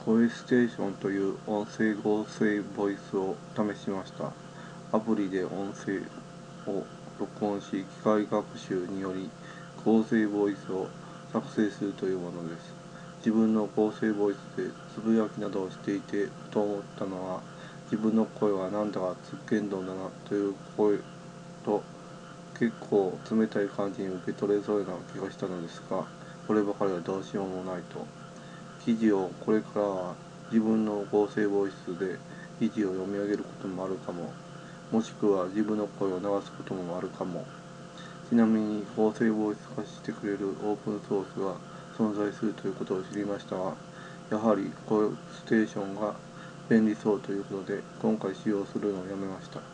声ステーションという音声合成ボイスを試しました。アプリで音声を録音し、機械学習により合成ボイスを作成するというものです。自分の合成ボイスでつぶやきなどをしていてふと思ったのは、自分の声はなんだかつっけんどんだなという声と結構冷たい感じに受け取れそうな気がしたのですが、こればかりはどうしようもないと。記事をこれからは自分の合成ボイスで記事を読み上げることもあるかも。もしくは自分の声を流すこともあるかも。ちなみに合成ボイス化してくれるオープンソースが存在するということを知りましたが、やはり声ステーションが便利そうということで今回使用するのをやめました。